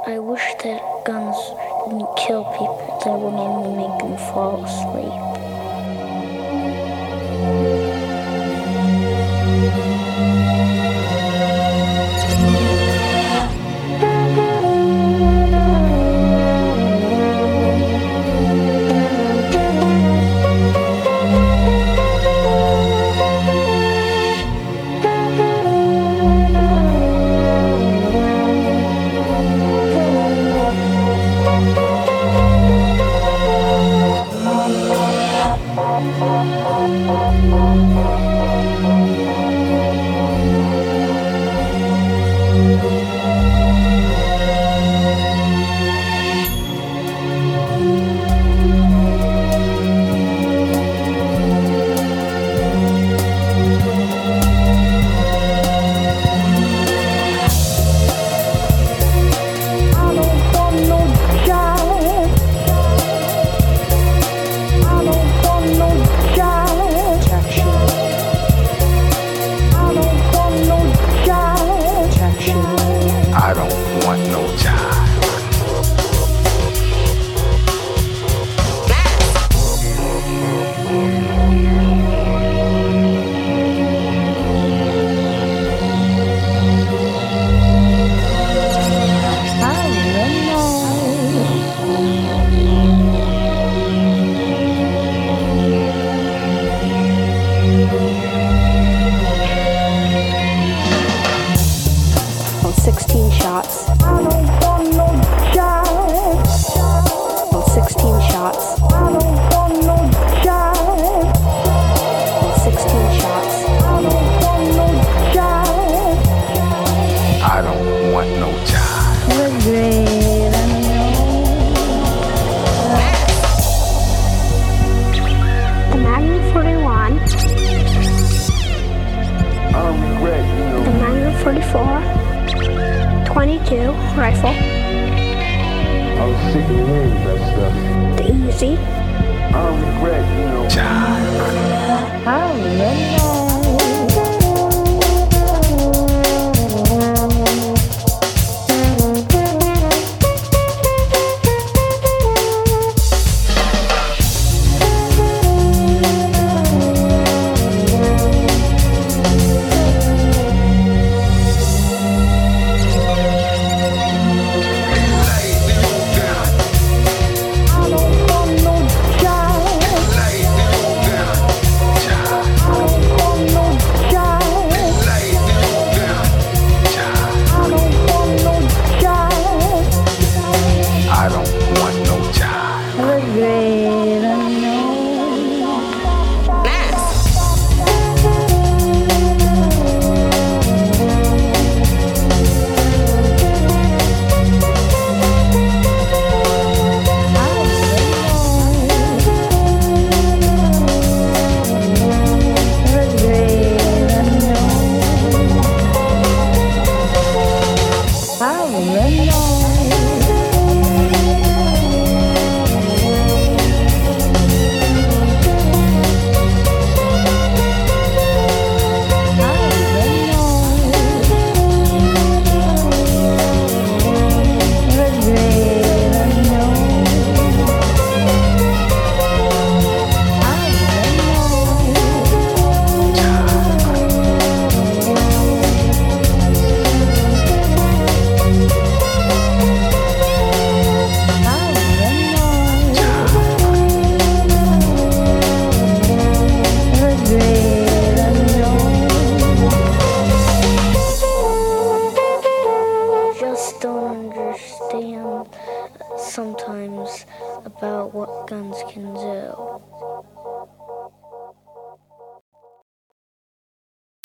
I wish that guns wouldn't kill people, they would only make them fall asleep. I don't want no child. About 16 shots. I don't want no child. About 16 shots. I don't want no child. About 16 shots. I don't want no child. I don't want no child. The great unknown. The Magnum 41. The Magnum 44. 22 rifle. I was sick of hearing that stuff. The Easy. I don't regret, Child. I remember. I don't want no child. The great unknown. Just don't understand sometimes about what guns can do.